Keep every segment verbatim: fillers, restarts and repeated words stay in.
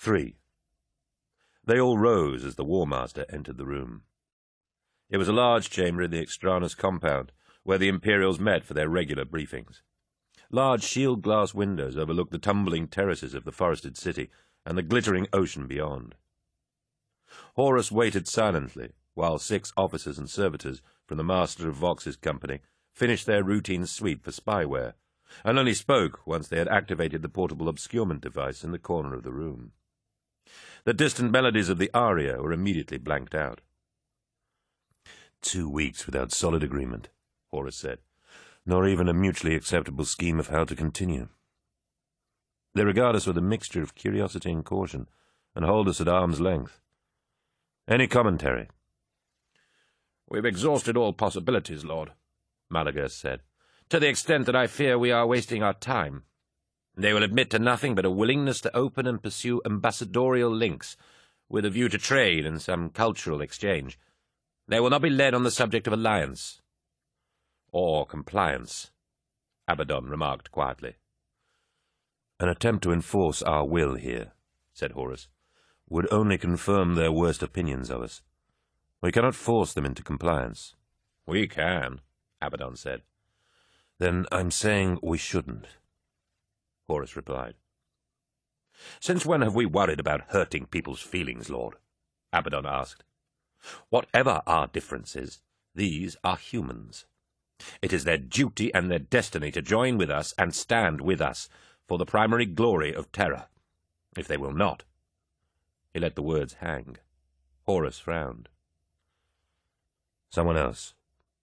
Three. They all rose as the War Master entered the room. It was a large chamber in the Extranus compound, where the Imperials met for their regular briefings. Large shield-glass windows overlooked the tumbling terraces of the forested city and the glittering ocean beyond. Horus waited silently while six officers and servitors from the Master of Vox's company finished their routine sweep for spyware, and only spoke once they had activated the portable obscurement device in the corner of the room. The distant melodies of the aria were immediately blanked out. Two weeks without solid agreement, Horus said, nor even a mutually acceptable scheme of how to continue. They regard us with a mixture of curiosity and caution, and hold us at arm's length. Any commentary? We've exhausted all possibilities, Lord, Malagos said, to the extent that I fear we are wasting our time. They will admit to nothing but a willingness to open and pursue ambassadorial links, with a view to trade and some cultural exchange. They will not be led on the subject of alliance. Or compliance, Abaddon remarked quietly. An attempt to enforce our will here, said Horus, would only confirm their worst opinions of us. We cannot force them into compliance. We can, Abaddon said. Then I'm saying we shouldn't, Horus replied. Since when have we worried about hurting people's feelings, Lord? Abaddon asked. Whatever our differences, these are humans. It is their duty and their destiny to join with us and stand with us for the primary glory of Terra. If they will not... He let the words hang. Horus frowned. Someone else.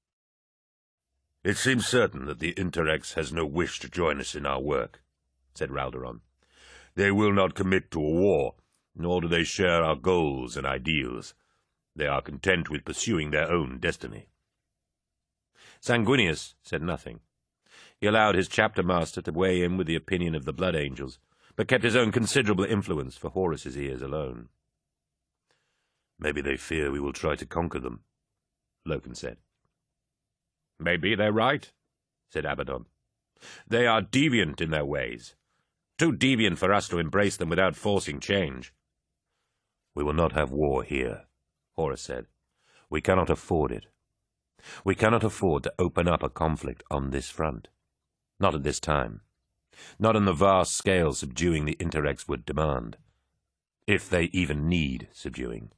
It seems certain that the Interrex has no wish to join us in our work, said Ralderon. They will not commit to a war, nor do they share our goals and ideals. They are content with pursuing their own destiny. Sanguinius said nothing. He allowed his chapter master to weigh in with the opinion of the Blood Angels, but kept his own considerable influence for Horus's ears alone. Maybe they fear we will try to conquer them, Loken said. Maybe they're right, said Abaddon. They are deviant in their ways. Too deviant for us to embrace them without forcing change. We will not have war here, Horus said. We cannot afford it. We cannot afford to open up a conflict on this front. Not at this time. Not on the vast scale subduing the Interrex would demand. If they even need subduing.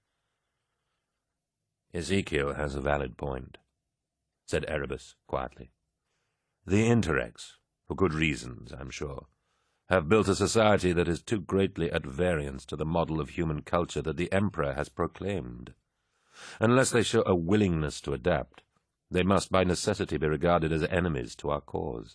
Ezekiel has a valid point, said Erebus quietly. The Interrex, for good reasons, I'm sure, have built a society that is too greatly at variance to the model of human culture that the Emperor has proclaimed. Unless they show a willingness to adapt, they must by necessity be regarded as enemies to our cause.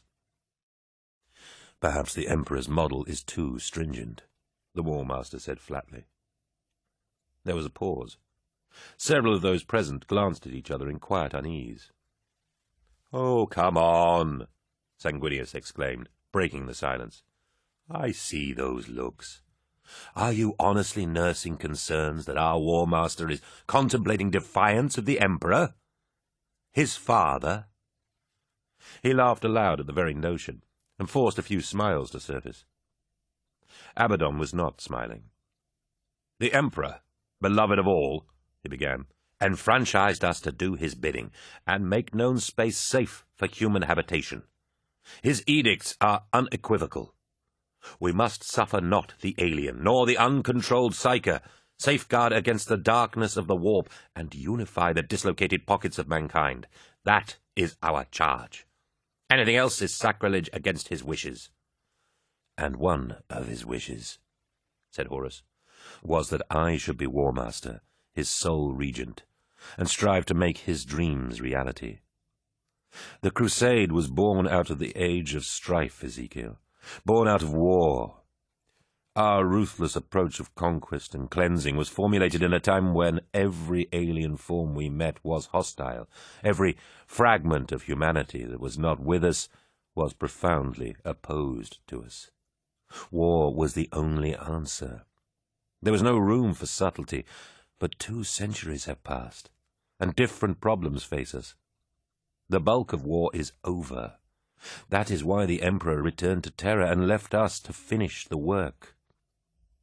Perhaps the Emperor's model is too stringent, the War Master said flatly. There was a pause. Several of those present glanced at each other in quiet unease. "Oh, come on," Sanguinius exclaimed, breaking the silence. "I see those looks. Are you honestly nursing concerns that our War Master is contemplating defiance of the Emperor? His father?" He laughed aloud at the very notion, and forced a few smiles to surface. Abaddon was not smiling. "The Emperor, beloved of all," he began, "enfranchised us to do his bidding, and make known space safe for human habitation. His edicts are unequivocal. We must suffer not the alien, nor the uncontrolled psyker, safeguard against the darkness of the warp, and unify the dislocated pockets of mankind. That is our charge. Anything else is sacrilege against his wishes." "And one of his wishes," said Horus, "was that I should be War Master, his sole regent, and strive to make his dreams reality. The Crusade was born out of the age of strife, Ezekiel, born out of war. Our ruthless approach of conquest and cleansing was formulated in a time when every alien form we met was hostile. Every fragment of humanity that was not with us was profoundly opposed to us. War was the only answer. There was no room for subtlety, but two centuries have passed, and different problems face us. The bulk of war is over. That is why the Emperor returned to Terra and left us to finish the work.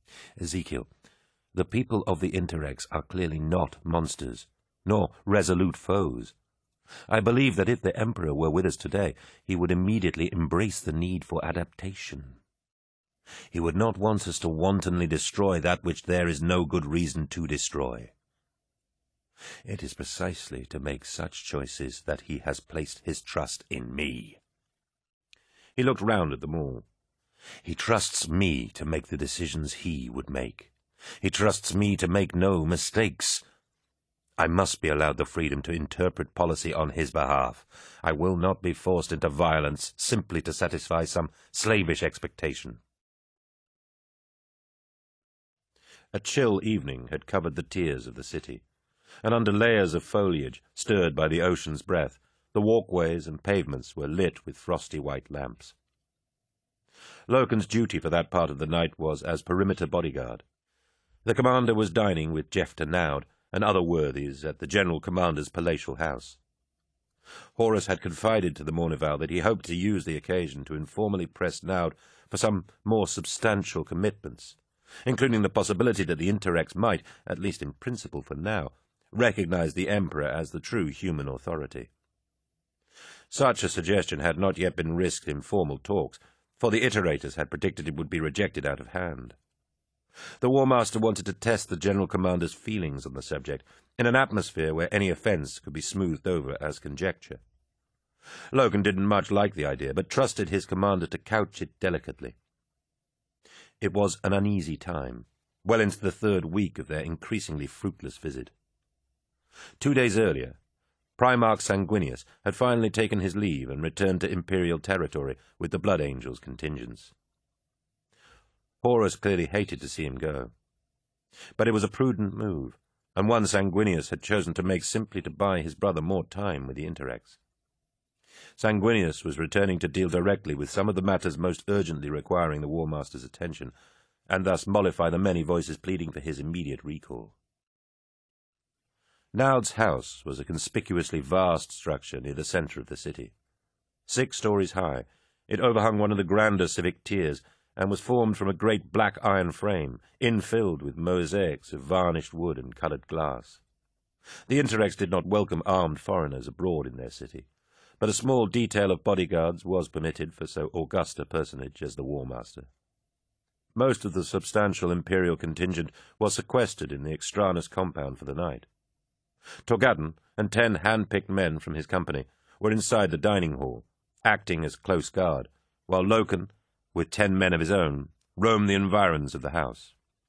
Ezekiel, the people of the Interrex are clearly not monsters, nor resolute foes. I believe that if the Emperor were with us today, he would immediately embrace the need for adaptation. He would not want us to wantonly destroy that which there is no good reason to destroy. It is precisely to make such choices that he has placed his trust in me. He looked round at them all. He trusts me to make the decisions he would make. He trusts me to make no mistakes. I must be allowed the freedom to interpret policy on his behalf. I will not be forced into violence simply to satisfy some slavish expectation. A chill evening had covered the tiers of the city, and under layers of foliage stirred by the ocean's breath, the walkways and pavements were lit with frosty white lamps. Loken's duty for that part of the night was as perimeter bodyguard. The commander was dining with Jefta Naud and other worthies at the general commander's palatial house. Horus had confided to the Mournival that he hoped to use the occasion to informally press Naud for some more substantial commitments, including the possibility that the Interrex might, at least in principle for now, recognize the Emperor as the true human authority. Such a suggestion had not yet been risked in formal talks, for the iterators had predicted it would be rejected out of hand. The War Master wanted to test the General Commander's feelings on the subject in an atmosphere where any offence could be smoothed over as conjecture. Loken didn't much like the idea, but trusted his commander to couch it delicately. It was an uneasy time, well into the third week of their increasingly fruitless visit. Two days earlier, Primarch Sanguinius had finally taken his leave and returned to Imperial territory with the Blood Angels' contingents. Horus clearly hated to see him go. But it was a prudent move, and one Sanguinius had chosen to make simply to buy his brother more time with the Interrex. Sanguinius was returning to deal directly with some of the matters most urgently requiring the War Master's attention, and thus mollify the many voices pleading for his immediate recall. Naud's house was a conspicuously vast structure near the centre of the city. Six stories high, it overhung one of the grander civic tiers, and was formed from a great black iron frame, infilled with mosaics of varnished wood and coloured glass. The Interrex did not welcome armed foreigners abroad in their city, but a small detail of bodyguards was permitted for so august a personage as the War Master. Most of the substantial Imperial contingent was sequestered in the Extranus compound for the night. Torgadon and ten hand-picked men from his company were inside the dining hall, acting as close guard, while Loken, with ten men of his own, roamed the environs of the house.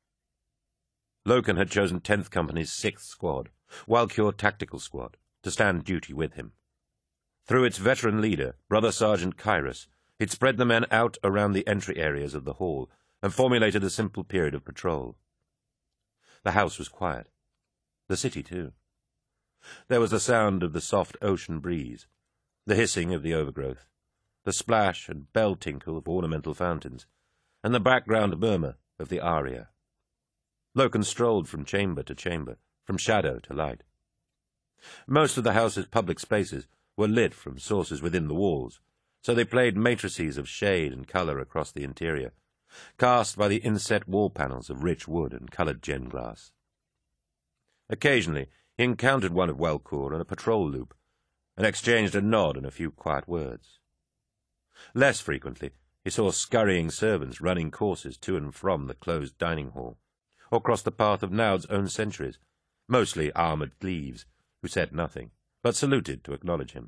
Loken had chosen tenth Company's sixth Squad, Walkure Tactical Squad, to stand duty with him. Through its veteran leader, Brother Sergeant Kyrus, it spread the men out around the entry areas of the hall and formulated a simple period of patrol. The house was quiet. The city, too. There was the sound of the soft ocean breeze, the hissing of the overgrowth, the splash and bell tinkle of ornamental fountains, and the background murmur of the aria. Loken strolled from chamber to chamber, from shadow to light. Most of the house's public spaces were lit from sources within the walls, so they played matrices of shade and colour across the interior, cast by the inset wall panels of rich wood and coloured gem glass. Occasionally he encountered one of Walkure on a patrol loop, and exchanged a nod and a few quiet words. Less frequently he saw scurrying servants running courses to and from the closed dining hall, or crossed the path of Naud's own sentries, mostly armoured cleaves, who said nothing, but saluted to acknowledge him.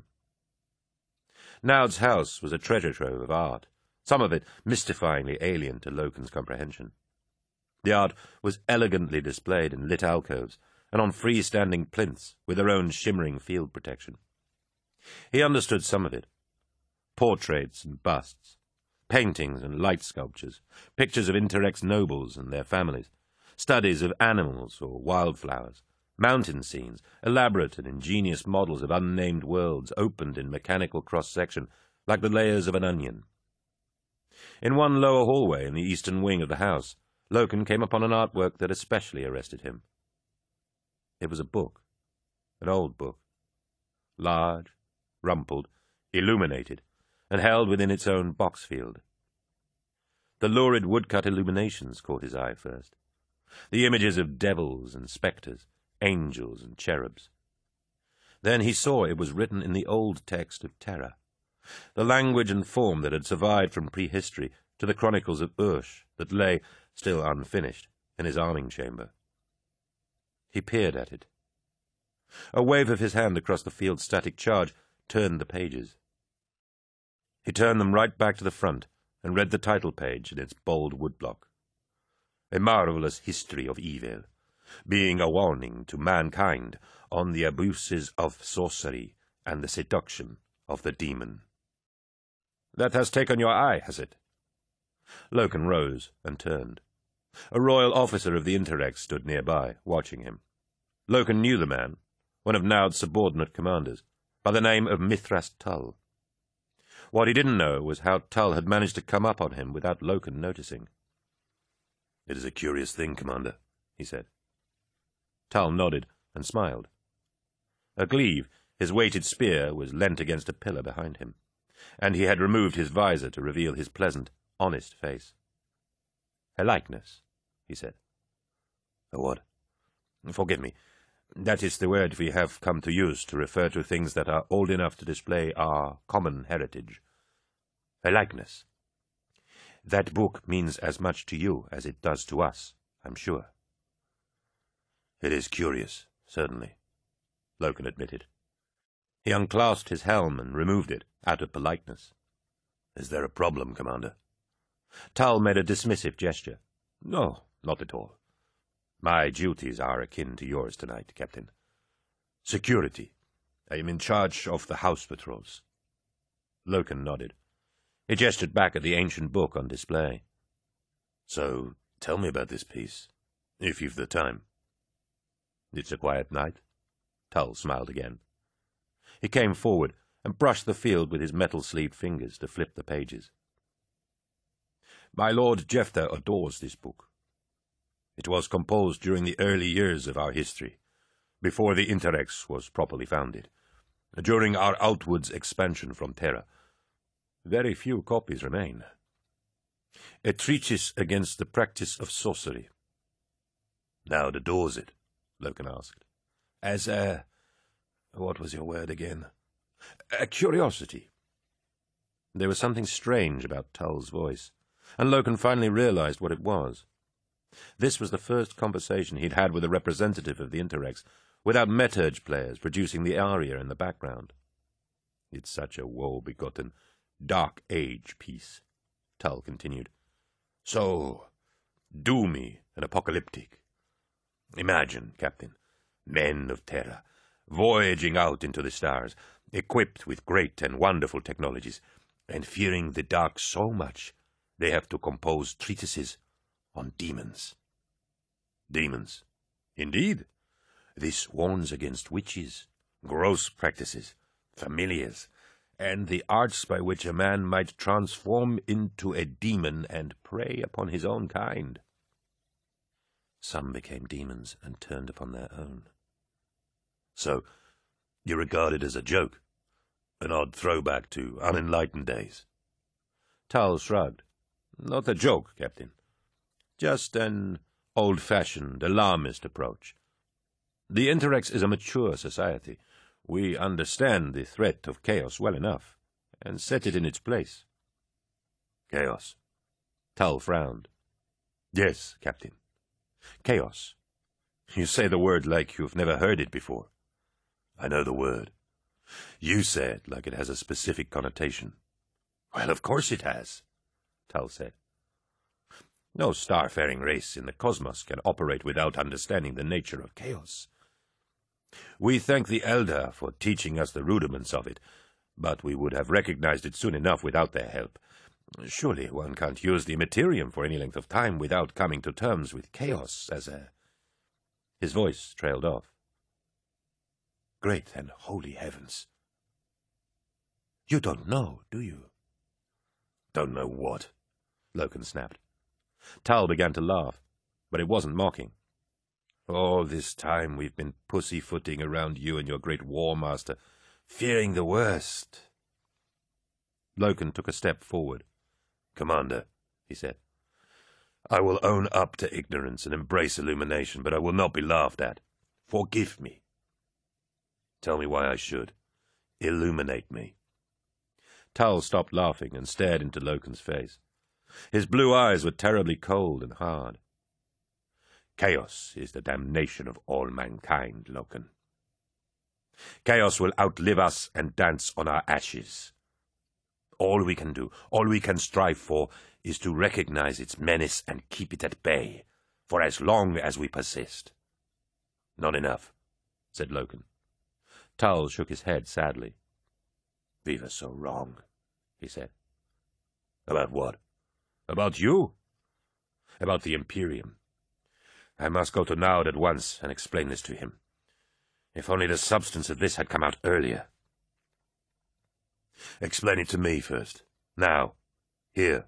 Naud's house was a treasure trove of art, some of it mystifyingly alien to Loken's comprehension. The art was elegantly displayed in lit alcoves and on free-standing plinths with their own shimmering field protection. He understood some of it. Portraits and busts, paintings and light sculptures, pictures of Interrex nobles and their families, studies of animals or wildflowers, mountain scenes, elaborate and ingenious models of unnamed worlds opened in mechanical cross-section like the layers of an onion. In one lower hallway in the eastern wing of the house, Loken came upon an artwork that especially arrested him. It was a book, an old book, large, rumpled, illuminated, and held within its own box field. The lurid woodcut illuminations caught his eye first. The images of devils and spectres, angels and cherubs. Then he saw it was written in the old text of Terra, the language and form that had survived from prehistory to the chronicles of Ursh that lay, still unfinished, in his arming chamber. He peered at it. A wave of his hand across the field's static charge turned the pages. He turned them right back to the front and read the title page in its bold woodblock. A marvelous history of evil, being a warning to mankind on the abuses of sorcery and the seduction of the demon. That has taken your eye, has it? Loken rose and turned. A royal officer of the Interrex stood nearby, watching him. Loken knew the man, one of Naud's subordinate commanders, by the name of Mithras Tull. What he didn't know was how Tull had managed to come up on him without Loken noticing. "It is a curious thing, Commander," he said. Tull nodded and smiled. A glaive, his weighted spear, was leant against a pillar behind him, and he had removed his visor to reveal his pleasant, honest face. "A likeness," he said. "A what?" "Forgive me. That is the word we have come to use to refer to things that are old enough to display our common heritage. A likeness. That book means as much to you as it does to us, I'm sure." "It is curious, certainly," Loken admitted. He unclasped his helm and removed it, out of politeness. "Is there a problem, Commander?" Tull made a dismissive gesture. "No, not at all. My duties are akin to yours tonight, Captain. Security. I am in charge of the house patrols." Loken nodded. He gestured back at the ancient book on display. "So, tell me about this piece, if you've the time." "It's a quiet night." Tull smiled again. He came forward and brushed the field with his metal-sleeved fingers to flip the pages. "My Lord Jefta adores this book. It was composed during the early years of our history, before the Interrex was properly founded, during our outwards expansion from Terra. Very few copies remain. A treatise against the practice of sorcery." "Naud adores it?" Loken asked. "As a... what was your word again? A curiosity." There was something strange about Tull's voice, and Loken finally realized what it was. This was the first conversation he'd had with a representative of the Interrex, without Meturge players producing the aria in the background. "It's such a woe-begotten, dark age piece," Tull continued. "So doomy and apocalyptic. Imagine, Captain, men of Terra, voyaging out into the stars, equipped with great and wonderful technologies, and fearing the dark so much they have to compose treatises on demons." "Demons? Indeed?" "This warns against witches, gross practices, familiars, and the arts by which a man might transform into a demon and prey upon his own kind." "Some became demons and turned upon their own." "So you regard it as a joke? An odd throwback to unenlightened days?" Tull shrugged. "Not a joke, Captain. Just an old-fashioned, alarmist approach. The Interrex is a mature society. We understand the threat of chaos well enough, and set it in its place." "Chaos?" Tull frowned. "Yes, Captain. Chaos. You say the word like you've never heard it before." "I know the word. You say it like it has a specific connotation." "Well, of course it has," Tull said. "No starfaring race in the cosmos can operate without understanding the nature of chaos. We thank the Eldar for teaching us the rudiments of it, but we would have recognized it soon enough without their help. Surely one can't use the Immaterium for any length of time without coming to terms with chaos as a—" His voice trailed off. "Great and holy heavens! You don't know, do you?" "Don't know what?" Loken snapped. Tull began to laugh, but it wasn't mocking. "All this time we've been pussyfooting around you and your great War Master, fearing the worst." Loken took a step forward. "Commander," he said, I will own up to ignorance and embrace illumination, but I will not be laughed at. Forgive me. Tell me why I should. Illuminate me. Tull stopped laughing and stared into Loken's face. His blue eyes were terribly cold and hard. Chaos is the damnation of all mankind, Loken. Chaos will outlive us and dance on our ashes. All we can do, all we can strive for, is to recognize its menace and keep it at bay, for as long as we persist. Not enough, said Loken. Tull shook his head sadly. We were so wrong, he said. About what? About you? About the Imperium. I must go to Naud at once and explain this to him. If only the substance of this had come out earlier. Explain it to me first. Now. Here.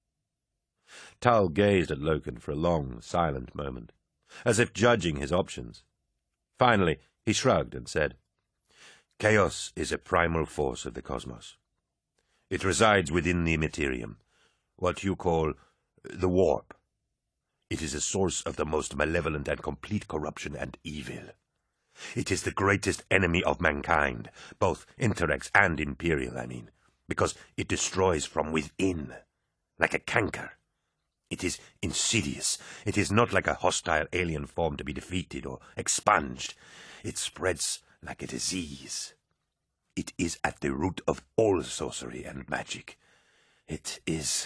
Tull gazed at Loken for a long, silent moment, as if judging his options. Finally, he shrugged and said, Chaos is a primal force of the cosmos. It resides within the Materium, what you call the warp. It is a source of the most malevolent and complete corruption and evil. It is the greatest enemy of mankind, both Interrex and Imperial, I mean, because it destroys from within, like a canker. It is insidious. It is not like a hostile alien form to be defeated or expunged. It spreads like a disease. It is at the root of all sorcery and magic. It is...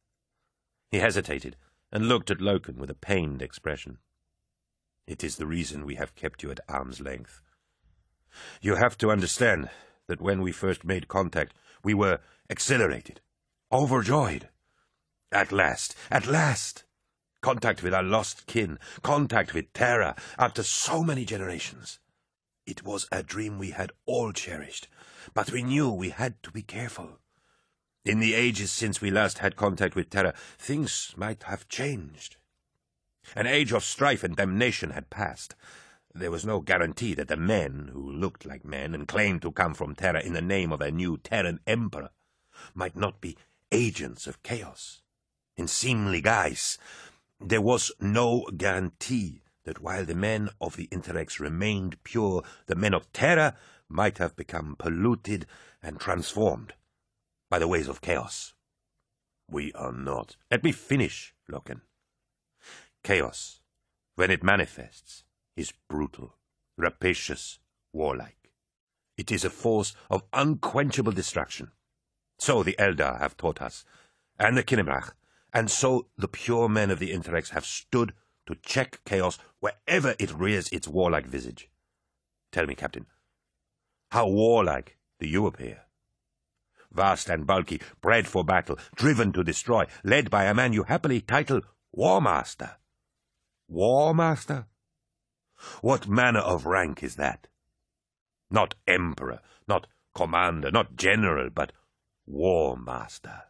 He hesitated and looked at Loken with a pained expression. It is the reason we have kept you at arm's length. You have to understand that when we first made contact, we were exhilarated, overjoyed. At last, at last! Contact with our lost kin, contact with Terra, after so many generations. It was a dream we had all cherished, but we knew we had to be careful. In the ages since we last had contact with Terra, things might have changed. An age of strife and damnation had passed. There was no guarantee that the men, who looked like men and claimed to come from Terra in the name of a new Terran emperor, might not be agents of chaos. In seemly guise, there was no guarantee that while the men of the Interrex remained pure, the men of Terra might have become polluted and transformed by the ways of chaos. We are not. Let me finish, Loken. Chaos, when it manifests, is brutal, rapacious, warlike. It is a force of unquenchable destruction. So the Eldar have taught us, and the Kinnebrach, and so the pure men of the Interrex have stood to check chaos wherever it rears its warlike visage. Tell me, Captain, how warlike do you appear? Vast and bulky, bred for battle, driven to destroy, led by a man you happily title War Master. War Master? What manner of rank is that? Not Emperor, not Commander, not General, but War Master.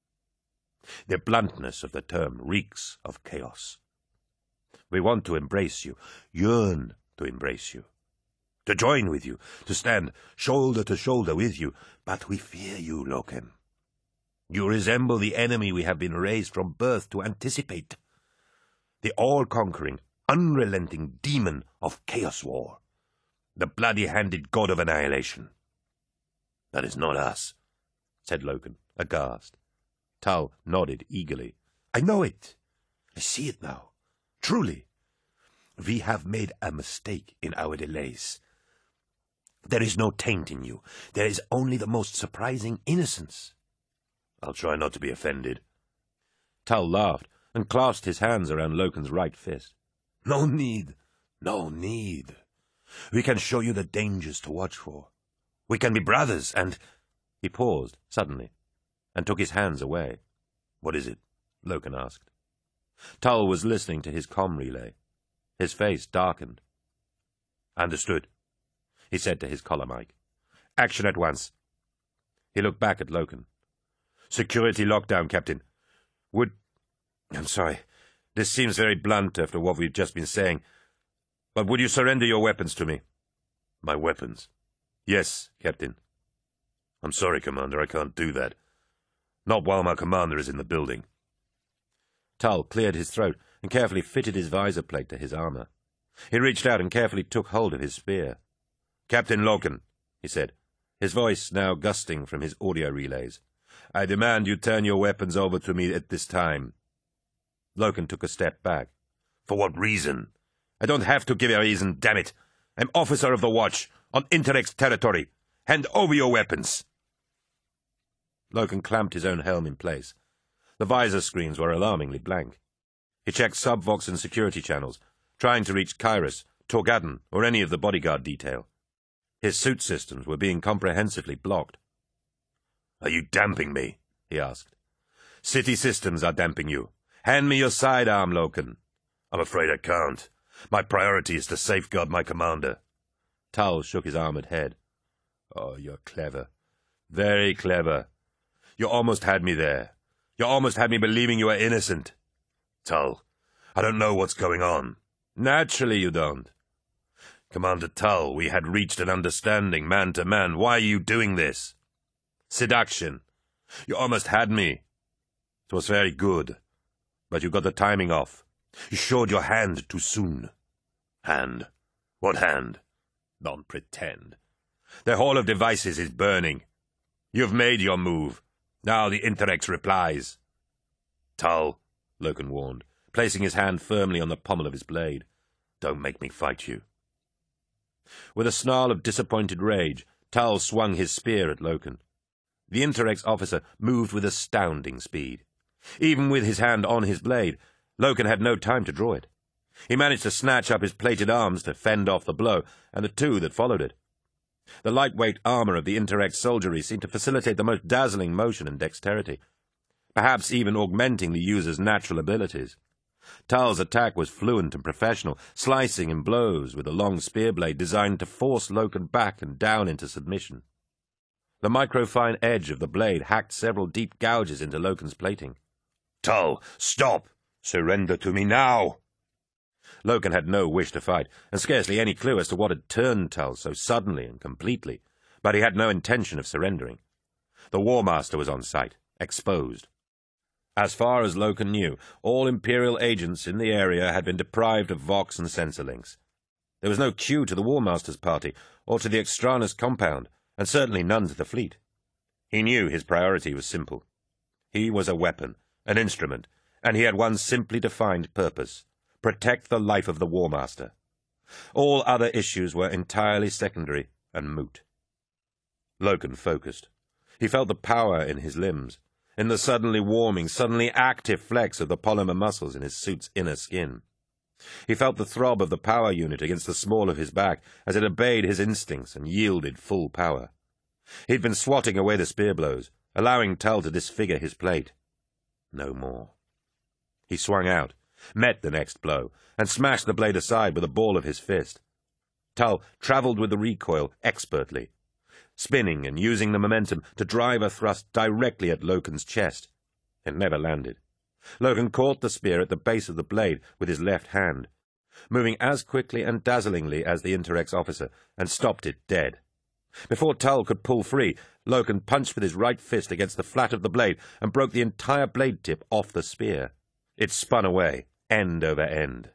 The bluntness of the term reeks of chaos. We want to embrace you, yearn to embrace you, to join with you, to stand shoulder to shoulder with you, but we fear you, Loken. You resemble the enemy we have been raised from birth to anticipate. The all-conquering, unrelenting demon of Chaos War, the bloody-handed god of annihilation. That is not us, said Loken, aghast. Tull nodded eagerly. I know it. I see it now. Truly. We have made a mistake in our delays. There is no taint in you. There is only the most surprising innocence. I'll try not to be offended. Tull laughed and clasped his hands around Loken's right fist. No need, no need. We can show you the dangers to watch for. We can be brothers, and... He paused, suddenly, and took his hands away. What is it? Loken asked. Tull was listening to his comm relay. His face darkened. Understood, he said to his collar mic. Action at once. He looked back at Loken. Security lockdown, Captain. Would... I'm sorry. This seems very blunt after what we've just been saying. But would you surrender your weapons to me? My weapons? Yes, Captain. I'm sorry, Commander, I can't do that. Not while my commander is in the building. Tull cleared his throat and carefully fitted his visor plate to his armor. He reached out and carefully took hold of his spear. "Captain Loken," he said, his voice now gusting from his audio relays, "I demand you turn your weapons over to me at this time." Loken took a step back. "For what reason?" "I don't have to give a reason, damn it! I'm officer of the watch, on Interrex territory. Hand over your weapons!" Loken clamped his own helm in place. The visor screens were alarmingly blank. He checked sub-Vox and security channels, trying to reach Kyrus, Torgadon, or any of the bodyguard detail. His suit systems were being comprehensively blocked. "Are you damping me?" he asked. "City systems are damping you. Hand me your sidearm, Loken." "I'm afraid I can't. My priority is to safeguard my commander." Tull shook his armored head. "Oh, you're clever. Very clever. You almost had me there. You almost had me believing you were innocent." "Tull, I don't know what's going on." "Naturally you don't." "Commander Tull, we had reached an understanding, man to man. Why are you doing this?" "Seduction. You almost had me. It was very good. But you got the timing off. You showed your hand too soon." "Hand? What hand?" "Don't pretend. The hall of devices is burning. You've made your move. Now the Interrex replies." "Tull," Loken warned, placing his hand firmly on the pommel of his blade, "don't make me fight you." With a snarl of disappointed rage, Tull swung his spear at Loken. The Interrex officer moved with astounding speed. Even with his hand on his blade, Loken had no time to draw it. He managed to snatch up his plated arms to fend off the blow, and the two that followed it. The lightweight armor of the Interrex soldiery seemed to facilitate the most dazzling motion and dexterity, perhaps even augmenting the user's natural abilities. Tull's attack was fluent and professional, slicing in blows with a long spear blade designed to force Loken back and down into submission. The microfine edge of the blade hacked several deep gouges into Loken's plating. "Tull, stop! Surrender to me now!" Loken had no wish to fight, and scarcely any clue as to what had turned Tull so suddenly and completely, but he had no intention of surrendering. The War Master was on site, exposed. As far as Loken knew, all Imperial agents in the area had been deprived of Vox and sensor links. There was no queue to the War Master's party, or to the Extranus compound, and certainly none to the fleet. He knew his priority was simple. He was a weapon, an instrument, and he had one simply defined purpose: protect the life of the War Master. All other issues were entirely secondary and moot. Loken focused. He felt the power in his limbs, in the suddenly warming, suddenly active flex of the polymer muscles in his suit's inner skin. He felt the throb of the power unit against the small of his back as it obeyed his instincts and yielded full power. He'd been swatting away the spear blows, allowing Tull to disfigure his plate. No more. He swung out, met the next blow, and smashed the blade aside with a ball of his fist. Tull travelled with the recoil expertly, spinning and using the momentum to drive a thrust directly at Loken's chest. It never landed. Loken caught the spear at the base of the blade with his left hand, moving as quickly and dazzlingly as the Interrex officer, and stopped it dead. Before Tull could pull free, Loken punched with his right fist against the flat of the blade and broke the entire blade tip off the spear. It spun away, end over end.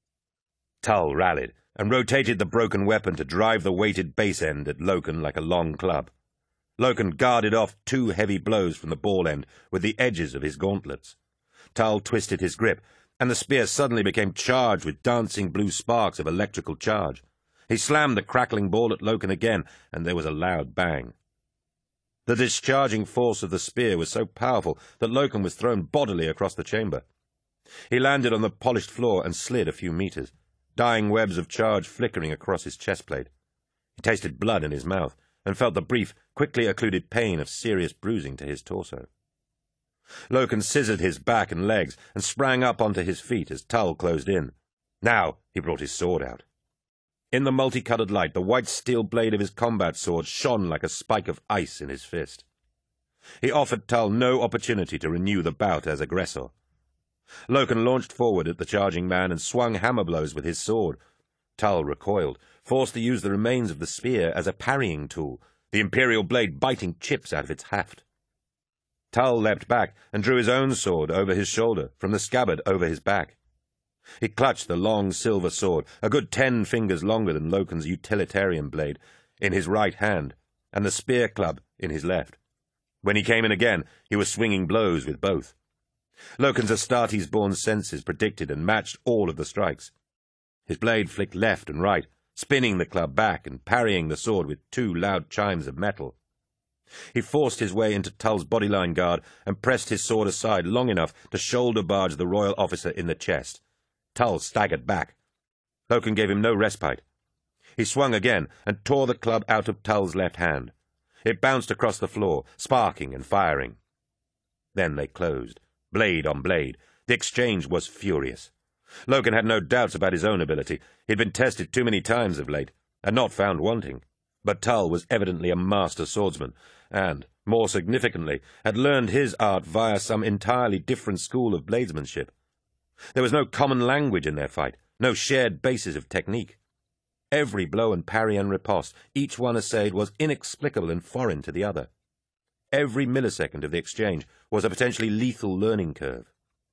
Tull rallied and rotated the broken weapon to drive the weighted base end at Loken like a long club. Loken guarded off two heavy blows from the ball end with the edges of his gauntlets. Tull twisted his grip, and the spear suddenly became charged with dancing blue sparks of electrical charge. He slammed the crackling ball at Loken again, and there was a loud bang. The discharging force of the spear was so powerful that Loken was thrown bodily across the chamber. He landed on the polished floor and slid a few meters, dying webs of charge flickering across his chestplate. He tasted blood in his mouth and felt the brief, quickly occluded pain of serious bruising to his torso. Loken scissored his back and legs and sprang up onto his feet as Tull closed in. Now he brought his sword out. In the multicoloured light, the white steel blade of his combat sword shone like a spike of ice in his fist. He offered Tull no opportunity to renew the bout as aggressor. Loken launched forward at the charging man and swung hammer blows with his sword. Tull recoiled, forced to use the remains of the spear as a parrying tool, the imperial blade biting chips out of its haft. Tull leapt back and drew his own sword over his shoulder, from the scabbard over his back. He clutched the long silver sword, a good ten fingers longer than Loken's utilitarian blade, in his right hand, and the spear club in his left. When he came in again, he was swinging blows with both. Loken's Astartes-born senses predicted and matched all of the strikes. His blade flicked left and right, spinning the club back and parrying the sword with two loud chimes of metal. He forced his way into Tull's bodyline guard and pressed his sword aside long enough to shoulder-barge the royal officer in the chest. Tull staggered back. Loken gave him no respite. He swung again and tore the club out of Tull's left hand. It bounced across the floor, sparking and firing. Then they closed, blade on blade. The exchange was furious. Loken had no doubts about his own ability. He'd been tested too many times of late, and not found wanting. But Tull was evidently a master swordsman, and, more significantly, had learned his art via some entirely different school of bladesmanship. There was no common language in their fight, no shared basis of technique. Every blow and parry and riposte each one essayed was inexplicable and foreign to the other. Every millisecond of the exchange was a potentially lethal learning curve.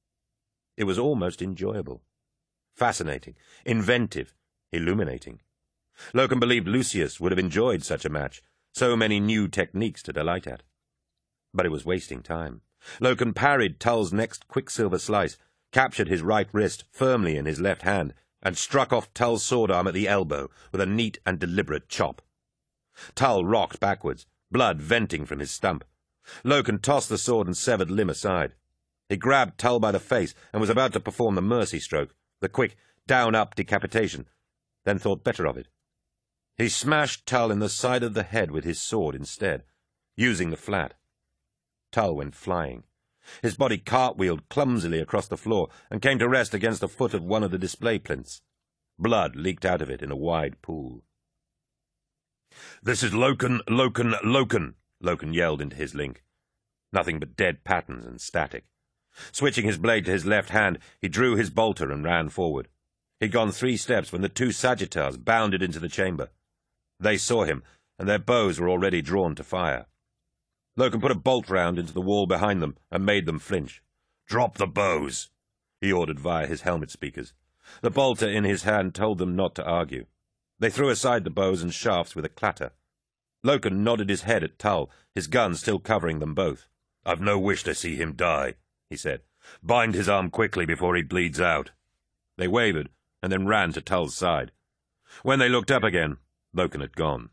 It was almost enjoyable, fascinating, inventive, illuminating. Loken believed Lucius would have enjoyed such a match, so many new techniques to delight at. But it was wasting time. Loken parried Tull's next quicksilver slice, captured his right wrist firmly in his left hand, and struck off Tull's sword arm at the elbow with a neat and deliberate chop. Tull rocked backwards, blood venting from his stump. Loken tossed the sword and severed limb aside. He grabbed Tull by the face and was about to perform the mercy stroke, the quick, down-up decapitation, then thought better of it. He smashed Tull in the side of the head with his sword instead, using the flat. Tull went flying. His body cartwheeled clumsily across the floor and came to rest against the foot of one of the display plinths. Blood leaked out of it in a wide pool. "This is Loken, Loken, Loken," Loken yelled into his link. Nothing but dead patterns and static. Switching his blade to his left hand, he drew his bolter and ran forward. He'd gone three steps when the two Sagittars bounded into the chamber. They saw him, and their bows were already drawn to fire. Loken put a bolt round into the wall behind them and made them flinch. "Drop the bows," he ordered via his helmet speakers. The bolter in his hand told them not to argue. They threw aside the bows and shafts with a clatter. Loken nodded his head at Tull, his gun still covering them both. "I've no wish to see him die," he said. "Bind his arm quickly before he bleeds out." They wavered, and then ran to Tull's side. When they looked up again, Loken had gone.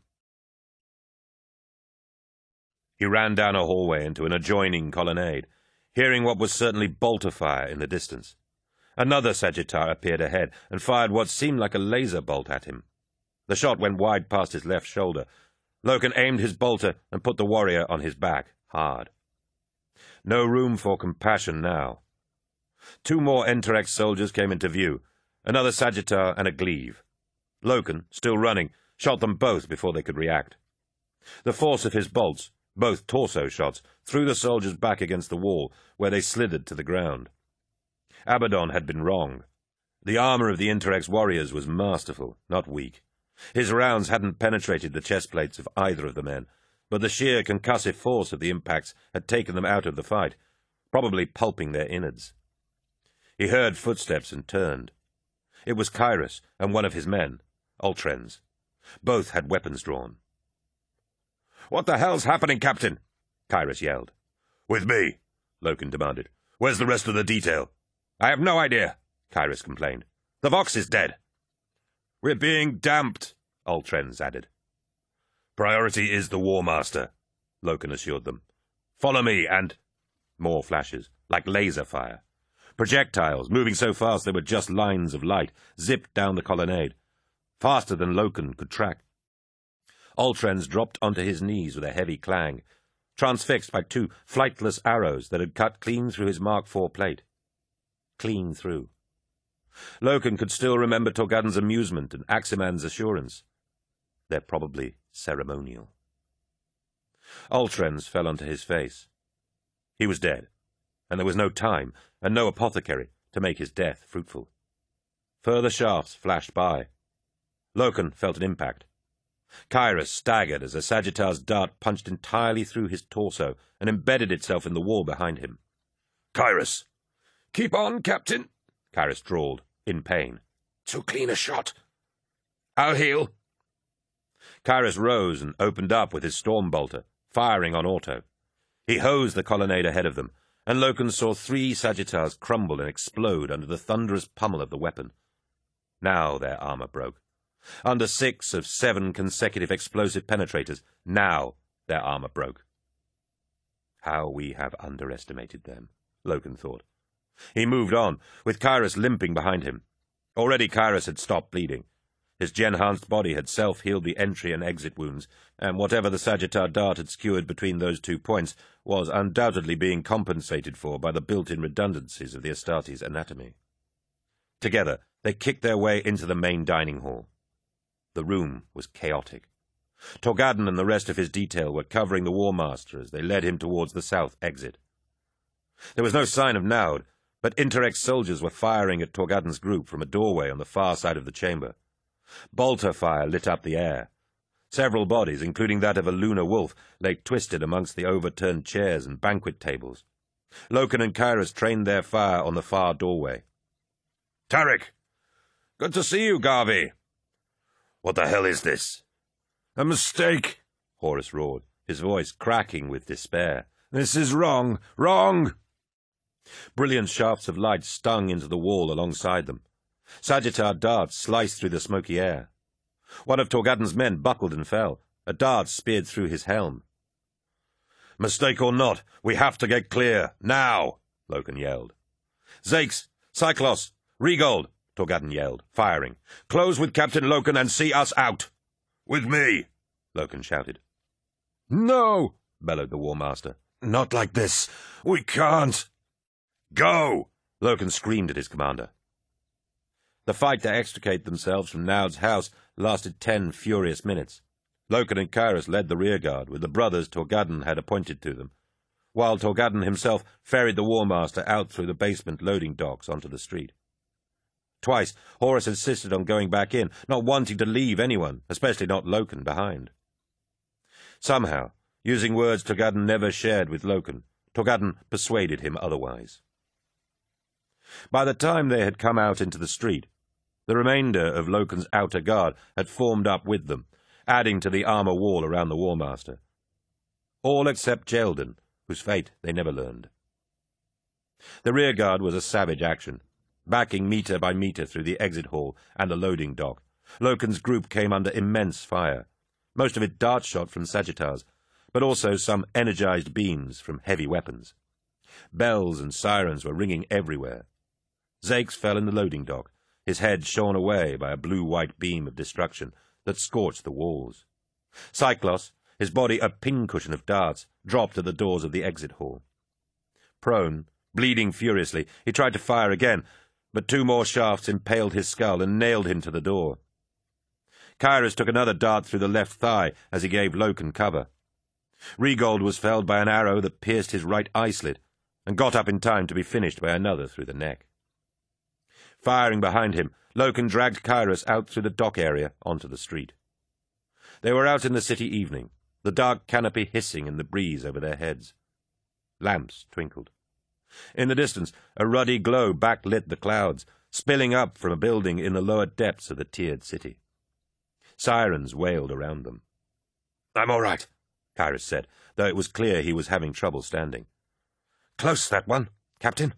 He ran down a hallway into an adjoining colonnade, hearing what was certainly bolter fire in the distance. Another Sagittar appeared ahead and fired what seemed like a laser bolt at him. The shot went wide past his left shoulder. Loken aimed his bolter and put the warrior on his back, hard. No room for compassion now. Two more Enterex soldiers came into view, another Sagittar and a Glaive. Loken, still running, shot them both before they could react. The force of his bolts, both torso shots, threw the soldiers back against the wall, where they slithered to the ground. Abaddon had been wrong. The armor of the Enterex warriors was masterful, not weak. His rounds hadn't penetrated the chest plates of either of the men, but the sheer concussive force of the impacts had taken them out of the fight, probably pulping their innards. He heard footsteps and turned. It was Kyrus and one of his men, Ultrens. Both had weapons drawn. "What the hell's happening, Captain?" Kyrus yelled. "With me," Loken demanded. "Where's the rest of the detail?" "I have no idea," Kyrus complained. "The Vox is dead." "We're being damped," Ultrens added. "Priority is the War Master," Loken assured them. "Follow me and—" More flashes, like laser fire. Projectiles, moving so fast they were just lines of light, zipped down the colonnade, faster than Loken could track. Ultrens dropped onto his knees with a heavy clang, transfixed by two flightless arrows that had cut clean through his Mark four plate. Clean through. Loken could still remember Torgadon's amusement and Aximan's assurance. They're probably ceremonial. Ultrens fell onto his face. He was dead, and there was no time, and no apothecary, to make his death fruitful. Further shafts flashed by. Loken felt an impact. Kyrus staggered as a Sagittar's dart punched entirely through his torso and embedded itself in the wall behind him. Kyrus! Keep on, Captain, Kyrus drawled, in pain. Too clean a shot. I'll heal. Kyrus rose and opened up with his storm bolter, firing on auto. He hosed the colonnade ahead of them, and Loken saw three Sagittars crumble and explode under the thunderous pummel of the weapon. Now their armor broke. Under six of seven consecutive explosive penetrators, now their armor broke. How we have underestimated them, Loken thought. He moved on, with Kyrus limping behind him. Already Kyrus had stopped bleeding. His gen-enhanced body had self-healed the entry and exit wounds, and whatever the Sagittar dart had skewered between those two points was undoubtedly being compensated for by the built-in redundancies of the Astartes' anatomy. Together, they kicked their way into the main dining hall. The room was chaotic. Torgadon and the rest of his detail were covering the War Master as they led him towards the south exit. There was no sign of Naud, but Interex soldiers were firing at Torgadon's group from a doorway on the far side of the chamber. Bolter fire lit up the air. Several bodies, including that of a lunar wolf, lay twisted amongst the overturned chairs and banquet tables. Loken and Kyrus trained their fire on the far doorway. Tarik! Good to see you, Garvey. What the hell is this? A mistake, Horus roared, his voice cracking with despair. This is wrong, wrong! Brilliant shafts of light stung into the wall alongside them. Sagittar darts sliced through the smoky air. One of Torgadon's men buckled and fell. A dart speared through his helm. Mistake or not, we have to get clear, now, Loken yelled. Zakes, Cyclos, Regold, Torgadon yelled, firing. Close with Captain Loken and see us out. With me, Loken shouted. No, bellowed the War Master. Not like this. We can't. Go! Loken screamed at his commander. The fight to extricate themselves from Naud's house lasted ten furious minutes. Loken and Kyrus led the rearguard with the brothers Torgadon had appointed to them, while Torgadon himself ferried the War Master out through the basement loading docks onto the street. Twice, Horus insisted on going back in, not wanting to leave anyone, especially not Loken, behind. Somehow, using words Torgadon never shared with Loken, Torgadon persuaded him otherwise. By the time they had come out into the street, the remainder of Loken's outer guard had formed up with them, adding to the armor wall around the War Master. All except Jeldon, whose fate they never learned. The rearguard was a savage action, backing meter by meter through the exit hall and the loading dock. Loken's group came under immense fire, most of it dart shot from Sagittars, but also some energized beams from heavy weapons. Bells and sirens were ringing everywhere. Zakes fell in the loading dock, his head shorn away by a blue-white beam of destruction that scorched the walls. Cyclos, his body a pincushion of darts, dropped at the doors of the exit hall. Prone, bleeding furiously, he tried to fire again, but two more shafts impaled his skull and nailed him to the door. Kyrus took another dart through the left thigh as he gave Loken cover. Regold was felled by an arrow that pierced his right eye slit, and got up in time to be finished by another through the neck. Firing behind him, Loken dragged Kyrus out through the dock area onto the street. They were out in the city evening, the dark canopy hissing in the breeze over their heads. Lamps twinkled. In the distance, a ruddy glow backlit the clouds, spilling up from a building in the lower depths of the tiered city. Sirens wailed around them. I'm all right, Kyrus said, though it was clear he was having trouble standing. Close, that one, Captain.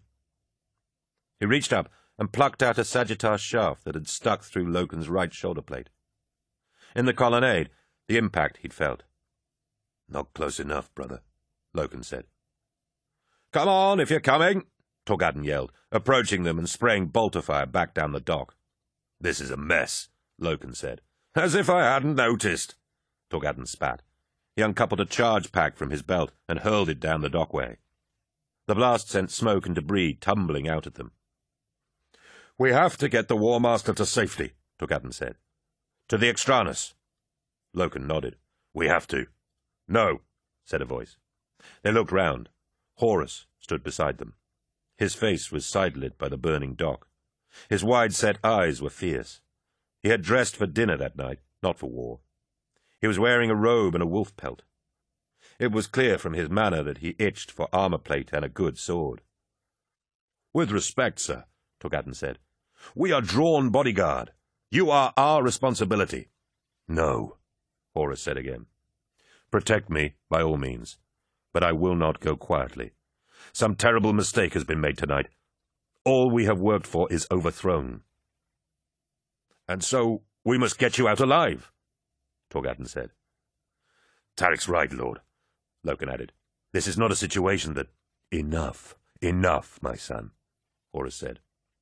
He reached up and plucked out a Sagittar shaft that had stuck through Loken's right shoulder plate. In the colonnade, the impact he'd felt. Not close enough, brother, Loken said. Come on, if you're coming, Torgadon yelled, approaching them and spraying bolter fire back down the dock. This is a mess, Loken said. As if I hadn't noticed, Torgadon spat. He uncoupled a charge pack from his belt and hurled it down the dockway. The blast sent smoke and debris tumbling out at them. We have to get the War Master to safety, Torgadon said. To the Extranus. Loken nodded. We have to. No, said a voice. They looked round. Horus stood beside them. His face was side-lit by the burning dock. His wide-set eyes were fierce. He had dressed for dinner that night, not for war. He was wearing a robe and a wolf pelt. It was clear from his manner that he itched for armor plate and a good sword. "With respect, sir," Togatten said, "we are drawn bodyguard. You are our responsibility." "No," Horus said again. "Protect me, by all means, but I will not go quietly. Some terrible mistake has been made tonight. All we have worked for is overthrown." "And so we must get you out alive," Togatten said. "Tarek's right, Lord," Loken added. "This is not a situation that—" "Enough, enough, my son," Horus said.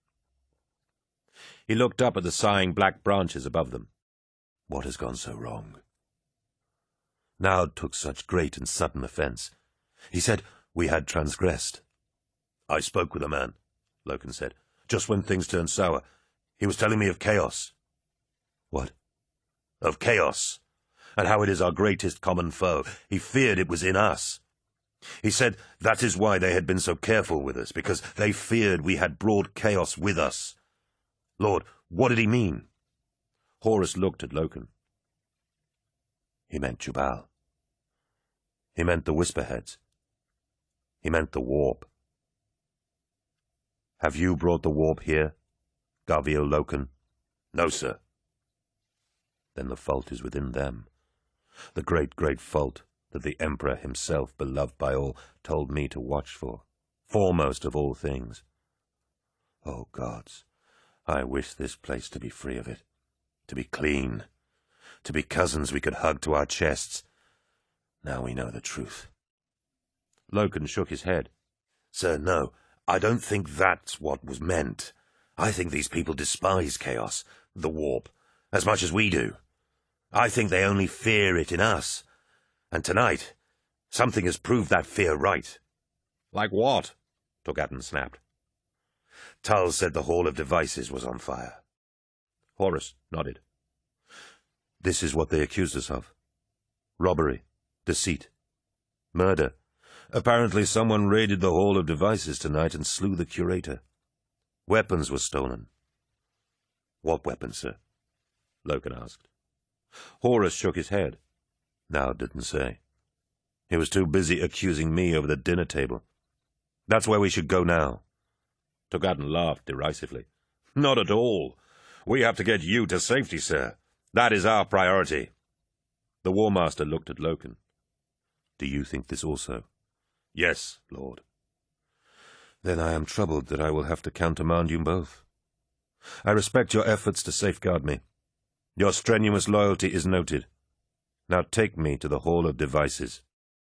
He looked up at the sighing black branches above them. "What has gone so wrong? Naud took such great and sudden offence. He said we had transgressed." "I spoke with a man," Loken said, "just when things turned sour. He was telling me of chaos." "What?" "Of chaos, and how it is our greatest common foe. He feared it was in us. He said that is why they had been so careful with us, because they feared we had brought chaos with us. Lord, what did he mean?" Horus looked at Loken. "He meant Jubal. He meant the Whisperheads. He meant the warp. Have you brought the warp here, Garviel Loken?" "No, sir." "Then the fault is within them. The great, great fault that the Emperor himself, beloved by all, told me to watch for, foremost of all things. Oh, gods, I wish this place to be free of it, to be clean, to be cousins we could hug to our chests. Now we know the truth." Loken shook his head. "Sir, no, I don't think that's what was meant. I think these people despise chaos, the warp, as much as we do. I think they only fear it in us. And tonight, something has proved that fear right." "Like what?" Togatten snapped. "Tull said the Hall of Devices was on fire." Horus nodded. "This is what they accused us of. Robbery, deceit, murder. Apparently someone raided the Hall of Devices tonight and slew the curator. Weapons were stolen." "What weapons, sir?" Loken asked. Horus shook his head. Naud didn't say. He was too busy accusing me over the dinner table. That's where we should go now. Togatten laughed derisively. "Not at all. We have to get you to safety, sir. That is our priority." The War Master looked at Loken. "Do you think this also?" "Yes, Lord." "Then I am troubled that I will have to countermand you both. I respect your efforts to safeguard me. Your strenuous loyalty is noted. Now take me to the Hall of Devices."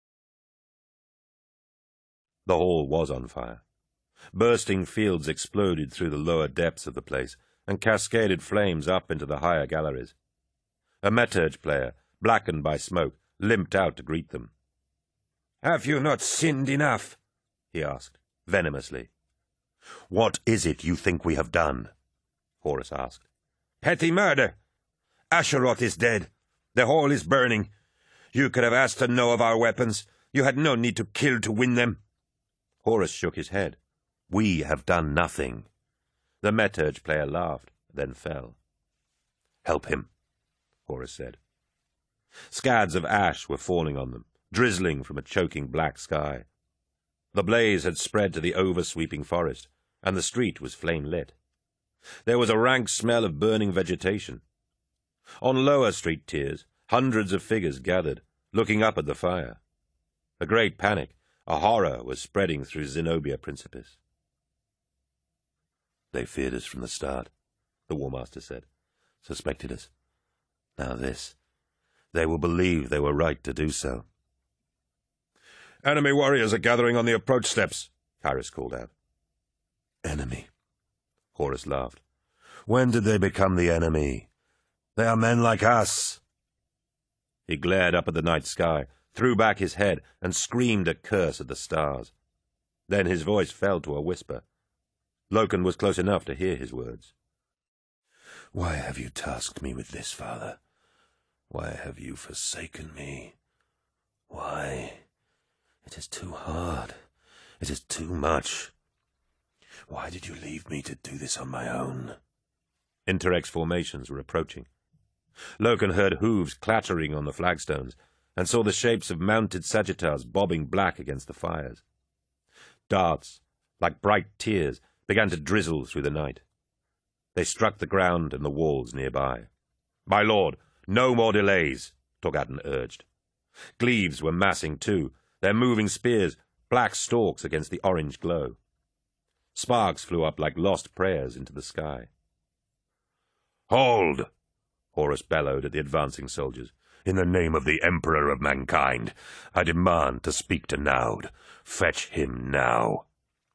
The hall was on fire. Bursting fields exploded through the lower depths of the place and cascaded flames up into the higher galleries. A meterge player, blackened by smoke, limped out to greet them. "Have you not sinned enough?" he asked, venomously. "What is it you think we have done?" Horus asked. "Petty murder. Asheroth is dead. The hall is burning. You could have asked to know of our weapons. You had no need to kill to win them." Horus shook his head. "We have done nothing." The meterge player laughed, then fell. "Help him," Horus said. Scads of ash were falling on them, drizzling from a choking black sky. The blaze had spread to the over-sweeping forest, and the street was flame-lit. There was a rank smell of burning vegetation. On lower street tiers, hundreds of figures gathered, looking up at the fire. A great panic, a horror, was spreading through Zenobia Principis. "They feared us from the start," the War Master said. "Suspected us. Now this. They will believe they were right to do so." "Enemy warriors are gathering on the approach steps," Kyrus called out. "Enemy?" Horus laughed. "When did they become the enemy? They are men like us." He glared up at the night sky, threw back his head, and screamed a curse at the stars. Then his voice fell to a whisper. Loken was close enough to hear his words. "Why have you tasked me with this, Father? Why have you forsaken me? Why? It is too hard. It is too much. Why did you leave me to do this on my own?" Interrex formations were approaching. Loken heard hooves clattering on the flagstones, and saw the shapes of mounted Sagittars bobbing black against the fires. Darts, like bright tears, began to drizzle through the night. They struck the ground and the walls nearby. "My lord, no more delays," Torgadden urged. Glaives were massing too, their moving spears black stalks against the orange glow. Sparks flew up like lost prayers into the sky. "Hold!" Horus bellowed at the advancing soldiers. "In the name of the Emperor of mankind, I demand to speak to Naud. Fetch him now."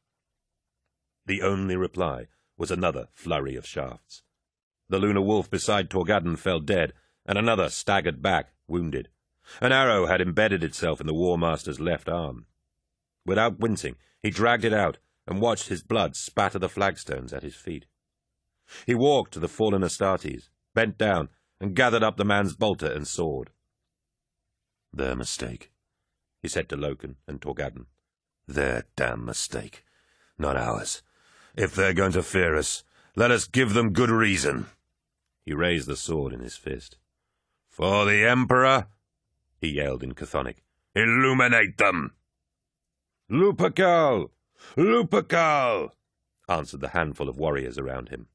The only reply was another flurry of shafts. The lunar wolf beside Torgadden fell dead, and another staggered back, wounded. An arrow had embedded itself in the War Master's left arm. Without wincing, he dragged it out and watched his blood spatter the flagstones at his feet. He walked to the fallen Astartes, bent down, and gathered up the man's bolter and sword. "Their mistake," he said to Loken and Torgadden. "Their damn mistake, not ours. If they're going to fear us, let us give them good reason." He raised the sword in his fist. "For the Emperor," he yelled in Chthonic, "illuminate them!" "Lupercal! Lupercal!" answered the handful of warriors around him.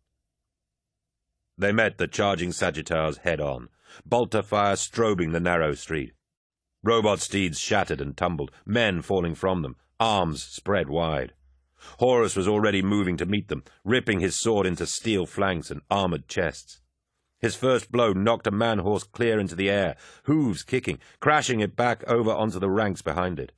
They met the charging Sagittars head-on, bolter fire strobing the narrow street. Robot steeds shattered and tumbled, men falling from them, arms spread wide. Horus was already moving to meet them, ripping his sword into steel flanks and armored chests. His first blow knocked a man-horse clear into the air, hooves kicking, crashing it back over onto the ranks behind it.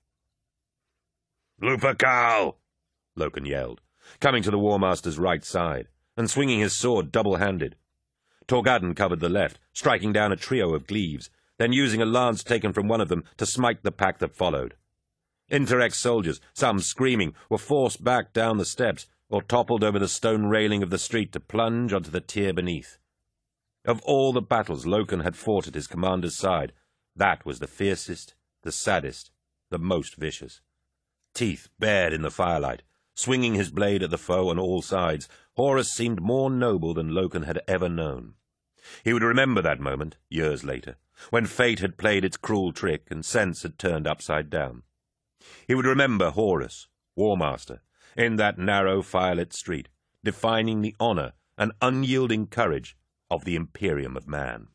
"Lupercal!" Loken yelled, coming to the War Master's right side, and swinging his sword double-handed. Torgadden covered the left, striking down a trio of Glaives, then using a lance taken from one of them to smite the pack that followed. Interrex soldiers, some screaming, were forced back down the steps or toppled over the stone railing of the street to plunge onto the tier beneath. Of all the battles Loken had fought at his commander's side, that was the fiercest, the saddest, the most vicious. Teeth bared in the firelight, swinging his blade at the foe on all sides, Horus seemed more noble than Loken had ever known. He would remember that moment, years later, when fate had played its cruel trick and sense had turned upside down. He would remember Horus, War Master, in that narrow firelit street, defining the honor and unyielding courage of the Imperium of Man.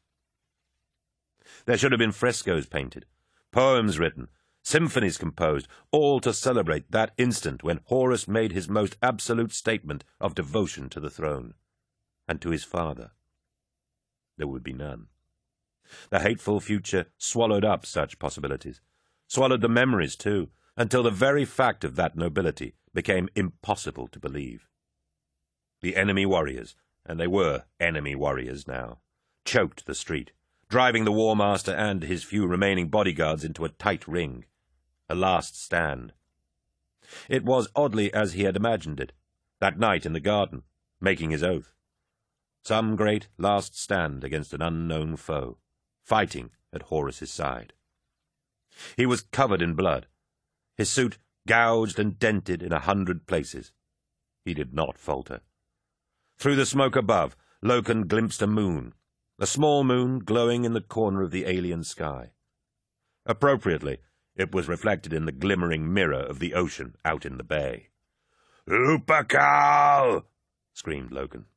There should have been frescoes painted, poems written, symphonies composed, all to celebrate that instant when Horus made his most absolute statement of devotion to the throne, and to his father. There would be none. The hateful future swallowed up such possibilities, swallowed the memories too, until the very fact of that nobility became impossible to believe. The enemy warriors, and they were enemy warriors now, choked the street, driving the War Master and his few remaining bodyguards into a tight ring. A last stand. It was oddly as he had imagined it, that night in the garden, making his oath. Some great last stand against an unknown foe, fighting at Horus's side. He was covered in blood, his suit gouged and dented in a hundred places. He did not falter. Through the smoke above, Loken glimpsed a moon, a small moon glowing in the corner of the alien sky. Appropriately, it was reflected in the glimmering mirror of the ocean out in the bay. "Lupercal!" screamed Loken.